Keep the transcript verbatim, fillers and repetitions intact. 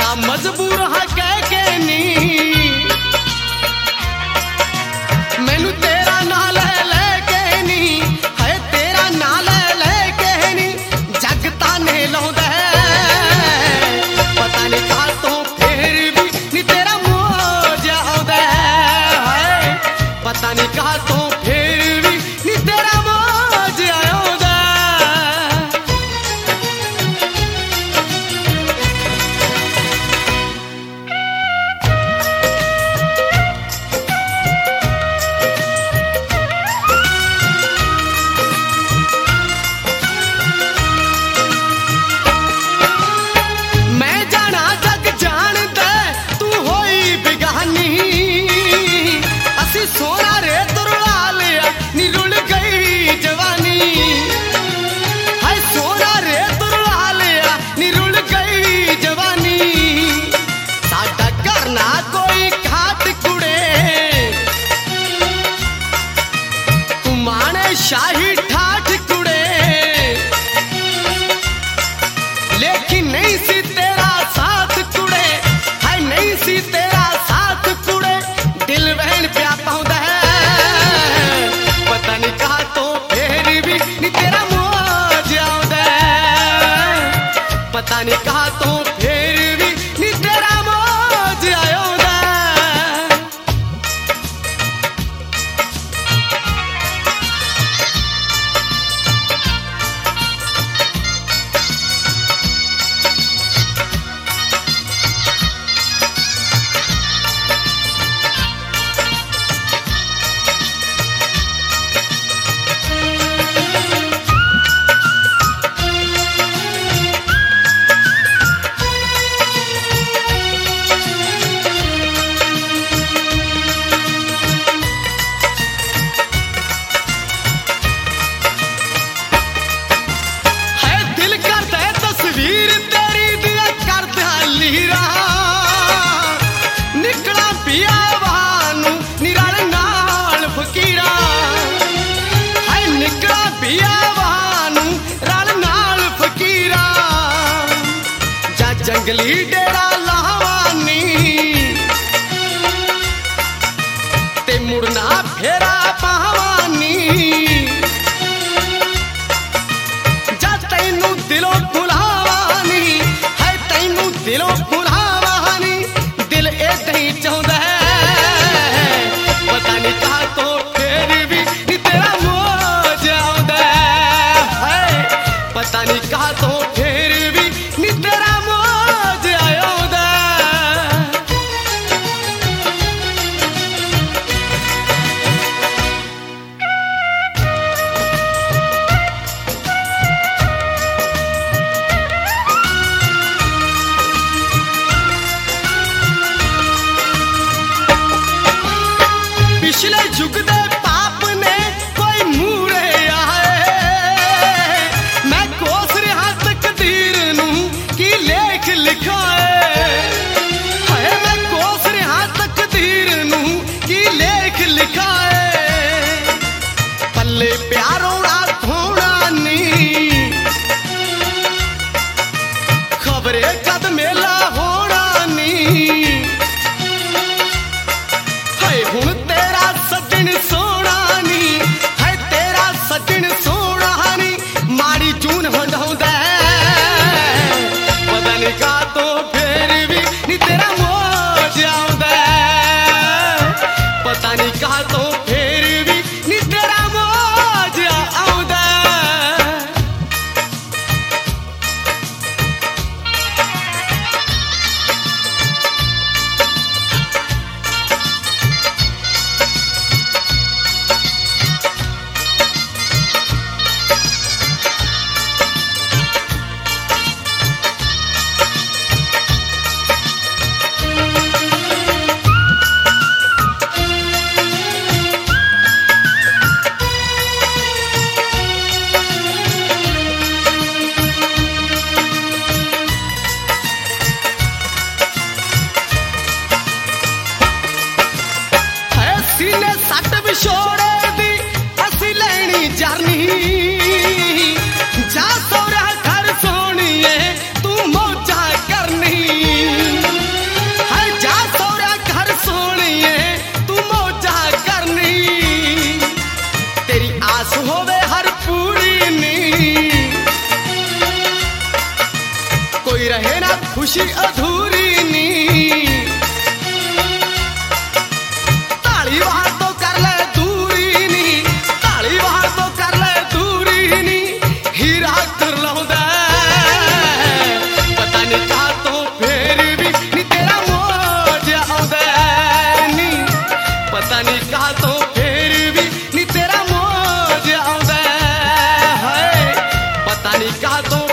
बड़ा मजबूर हा कह के नी मैनू तेरा ना ले ले के नी है तेरा ना ले ले के नी जग ताने लाउंदा पता नहीं कहां तो फिर भी नी तेरा मौज आउंदा है पता नहीं कहां तो फिर भी नी तेरा मौज आउंदा। सोना रे तुरला लिया नी रुल गई जवानी है सोना रे तुरला लिया नी रुल गई जवानी साडा करना कोई घाट कुड़े कुमाने शाही ठाठ कुड़े लेकिन नहीं सी तेरा साथ कुड़े है नहीं सी तेरा साथ कुड़े दिल बहन प्या पाउंदा है पता नहीं कहा तो फिर भी नी तेरा मौज आउंदा पता नहीं कहा तो फिर भी नी तेरा मौज आउंदा। निकला पिया वानू निराल नाल फकीरा है निकला पिया वानू राल नाल फकीरा जा जंगली डेरा लावानी ते मुड़ना फेरा पावानी जा तैनू दिलों भुलावानी है तैनू दिलों भुलावानी दिल ऐसे ही चाहता है पता नहीं कहा तो फिर भी नी तेरा मौज आउंदा है पता नहीं कहा तो फिर भी नी तेरा मौज आउंदा। पिछले युग दे पाप ने कोई मूड़े आए मैं कोस रहा तकदीर नू की लेख लिखाए है मैं कोस रहा तकदीर नू की लेख लिखाए पल्ले प्यारोड़ा थोड़ा नी खबरे कद मेला होना नी है हुण तेरा सजन सोना नी है तेरा सजन सोना नी माड़ी जून हंडाउंदा पता नहीं का तो फिर भी नी तेरा मौज आउंदा पता नहीं का तो फिर भी नी तेरा मौज आउंदा। जा सोरा घर सोनिए तू मौजा करनी जाने का तो